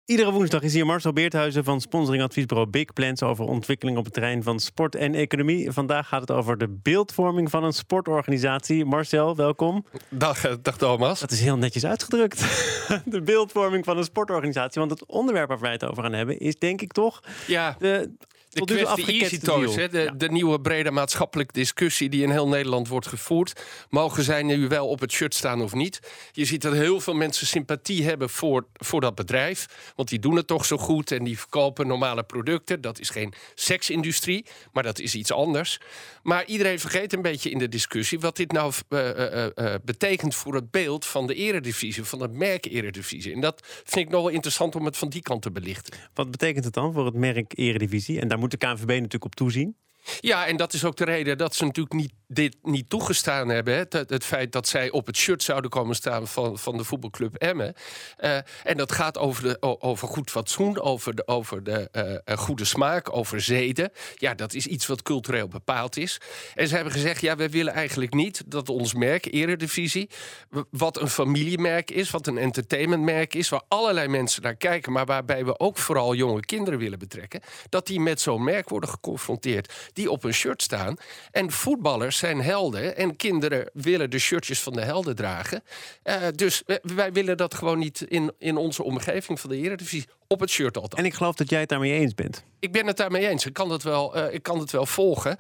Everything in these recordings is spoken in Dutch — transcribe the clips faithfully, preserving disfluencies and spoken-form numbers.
Iedere woensdag is hier Marcel Beerthuizen van sponsoringadviesbureau Big Plans over ontwikkeling op het terrein van sport en economie. Vandaag gaat het over de beeldvorming van een sportorganisatie. Marcel, welkom. Dag, dag Thomas. Dat is heel netjes uitgedrukt. De beeldvorming van een sportorganisatie. Want het onderwerp waar wij het over gaan hebben is denk ik toch... Ja. De, De kwestie Easy Toys, hè, de, ja. de nieuwe brede maatschappelijke discussie die in heel Nederland wordt gevoerd. Mogen zij nu wel op het shirt staan of niet? Je ziet dat heel veel mensen sympathie hebben voor, voor dat bedrijf. Want die doen het toch zo goed en die verkopen normale producten. Dat is geen seksindustrie, maar dat is iets anders. Maar iedereen vergeet een beetje in de discussie wat dit nou uh, uh, uh, betekent voor het beeld van de eredivisie, van het merk eredivisie. En dat vind ik nog wel interessant om het van die kant te belichten. Wat betekent het dan voor het merk eredivisie? En daar moet de K N V B natuurlijk op toezien. Ja, en dat is ook de reden dat ze natuurlijk niet, dit niet toegestaan hebben. Hè? Het, het feit dat zij op het shirt zouden komen staan van, van de voetbalclub Emmen. Uh, en dat gaat over, de, over goed fatsoen, over de, over de uh, goede smaak, over zeden. Ja, dat is iets wat cultureel bepaald is. En ze hebben gezegd, ja, wij willen eigenlijk niet dat ons merk, Eredivisie, wat een familiemerk is, wat een entertainmentmerk is, waar allerlei mensen naar kijken, maar waarbij we ook vooral jonge kinderen willen betrekken, dat die met zo'n merk worden geconfronteerd, die op een shirt staan. En voetballers zijn helden en kinderen willen de shirtjes van de helden dragen. Uh, dus wij, wij willen dat gewoon niet in, in onze omgeving van de Eredivisie, op het shirt althans. En ik geloof dat jij het daarmee eens bent. Ik ben het daarmee eens. Ik kan het wel, uh, ik kan het wel volgen.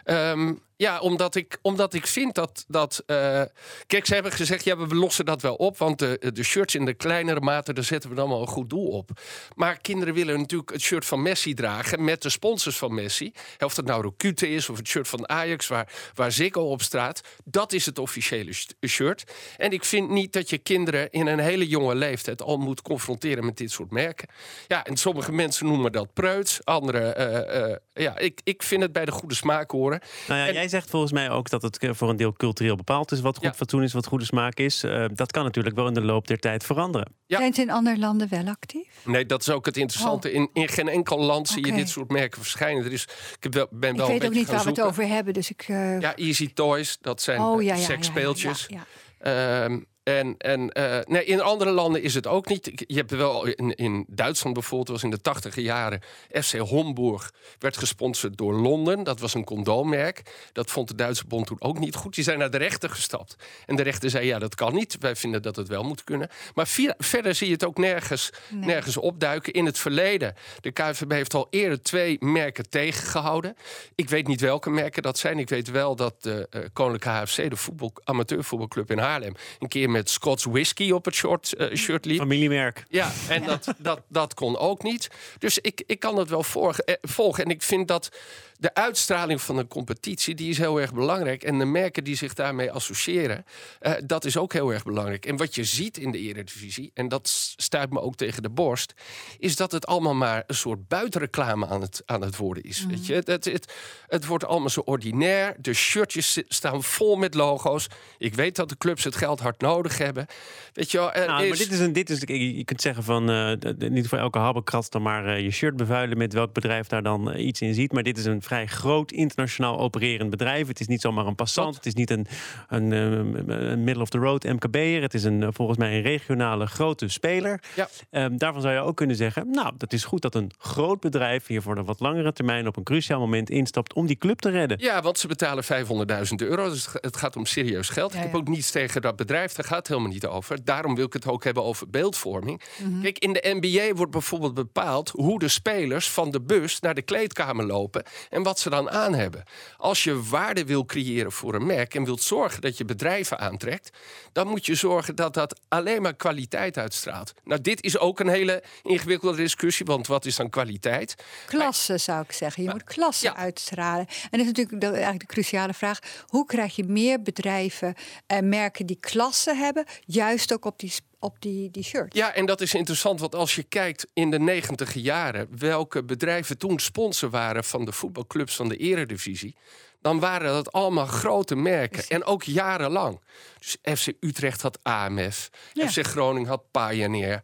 Um, ja, omdat ik, omdat ik vind dat... dat uh, kijk, ze hebben gezegd, ja, we lossen dat wel op, want de, de shirts in de kleinere mate, daar zetten we dan wel een goed doel op. Maar kinderen willen natuurlijk het shirt van Messi dragen met de sponsors van Messi. Of dat nou Rokute is of het shirt van Ajax waar, waar Ziggo op staat. Dat is het officiële shirt. En ik vind niet dat je kinderen in een hele jonge leeftijd al moet confronteren met dit soort merken. Ja, en sommige mensen noemen dat preuts. Anderen, uh, uh, ja, ik, ik vind het bij de goede smaak horen. Nou ja, en, jij zegt volgens mij ook dat het voor een deel cultureel bepaald is wat goed ja. fatsoen is, wat goede smaak is. Uh, dat kan natuurlijk wel in de loop der tijd veranderen. Ja. Zijn ze in andere landen wel actief? Nee, dat is ook het interessante. Oh. In, in geen enkel land zie okay. je dit soort merken verschijnen. Er is, ik wel, ben wel ik weet een ook niet waar zoeken. we het over hebben. Dus ik, uh... Ja, Easy Toys, dat zijn oh, ja, ja, seksspeeltjes. Ja, ja, ja. Um, En, en uh, nee, in andere landen is het ook niet. Je hebt wel in, in Duitsland bijvoorbeeld, was in de tachtiger jaren F C Homburg werd gesponsord door Londen. Dat was een condoommerk. Dat vond de Duitse bond toen ook niet goed. Die zijn naar de rechter gestapt. En de rechter zei, ja, dat kan niet. Wij vinden dat het wel moet kunnen. Maar via, verder zie je het ook nergens, nee. nergens opduiken. In het verleden, de K N V B heeft al eerder twee merken tegengehouden. Ik weet niet welke merken dat zijn. Ik weet wel dat de uh, Koninklijke H F C, de voetbal, amateurvoetbalclub in Haarlem, een keer met met Scots whisky op het short, uh, shirt liep. Familiemerk. Ja, en ja. Dat, dat, dat kon ook niet. Dus ik, ik kan het wel volgen, eh, volgen. En ik vind dat de uitstraling van een competitie, die is heel erg belangrijk. En de merken die zich daarmee associëren, uh, dat is ook heel erg belangrijk. En wat je ziet in de Eredivisie, en dat stuit me ook tegen de borst, is dat het allemaal maar een soort buitenreclame aan het, aan het worden is. Mm. Weet je? Het, het, het, het wordt allemaal zo ordinair. De shirtjes staan vol met logo's. Ik weet dat de clubs het geld hard nodig hebben. Weet je wel, er nou, is... maar dit is een, dit is, je kunt zeggen van uh, niet voor elke habbekrats dan maar uh, je shirt bevuilen met welk bedrijf daar dan uh, iets in ziet. Maar dit is een vrij groot internationaal opererend bedrijf. Het is niet zomaar een passant. Wat? Het is niet een, een, een middle of the road M K B'er. Het is een, volgens mij een regionale grote speler. Ja. Um, daarvan zou je ook kunnen zeggen, nou, dat is goed dat een groot bedrijf hier voor de wat langere termijn op een cruciaal moment instapt om die club te redden. Ja, want ze betalen vijfhonderdduizend euro. Dus het gaat om serieus geld. Ja, ja. Ik heb ook niets tegen dat bedrijf. Daar gaat het helemaal niet over. Daarom wil ik het ook hebben over beeldvorming. Mm-hmm. Kijk, in de N B A wordt bijvoorbeeld bepaald hoe de spelers van de bus naar de kleedkamer lopen en wat ze dan aan hebben. Als je waarde wil creëren voor een merk en wilt zorgen dat je bedrijven aantrekt, dan moet je zorgen dat dat alleen maar kwaliteit uitstraalt. Nou, dit is ook een hele ingewikkelde discussie, want wat is dan kwaliteit? Klasse, maar, zou ik zeggen. Je maar, moet klasse ja. uitstralen. En dat is natuurlijk de, eigenlijk de cruciale vraag. Hoe krijg je meer bedrijven en merken die klasse hebben, juist ook op die op die, die shirt. Ja, en dat is interessant, want als je kijkt in de negentiger jaren welke bedrijven toen sponsor waren van de voetbalclubs van de Eredivisie, dan waren dat allemaal grote merken. En ook jarenlang. Dus F C Utrecht had A M F. Ja. F C Groningen had Pioneer.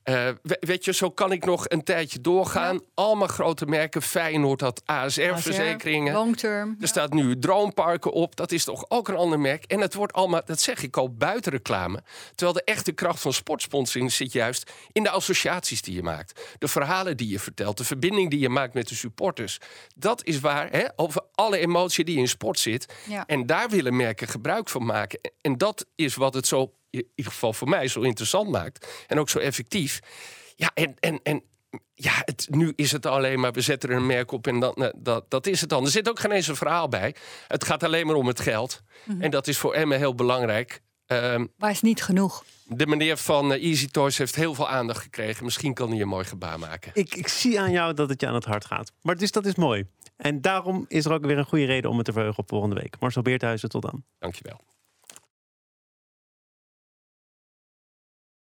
Uh, weet je, zo kan ik nog een tijdje doorgaan. Ja. Allemaal grote merken. Feyenoord had A S R-verzekeringen. Long term. Er ja. staat nu Droomparken op. Dat is toch ook een ander merk. En het wordt allemaal, dat zeg ik al, buiten reclame. Terwijl de echte kracht van sportsponsoring zit juist in de associaties die je maakt. De verhalen die je vertelt. De verbinding die je maakt met de supporters. Dat is waar, hè, over alle emotie die in sport zit. Ja. En daar willen merken gebruik van maken. En dat is wat het zo, in ieder geval voor mij, zo interessant maakt. En ook zo effectief. Ja, en, en, en ja, het, nu is het alleen maar, we zetten er een merk op en dat, dat, dat is het dan. Er zit ook geen eens een verhaal bij. Het gaat alleen maar om het geld. Mm-hmm. En dat is voor Emmen heel belangrijk. Um, maar is niet genoeg. De meneer van uh, Easy Toys heeft heel veel aandacht gekregen. Misschien kan hij een mooi gebaar maken. Ik, ik zie aan jou dat het je aan het hart gaat. Maar dus dat is mooi. En daarom is er ook weer een goede reden om het te verheugen op volgende week. Marcel Beerthuizen, tot dan. Dankjewel.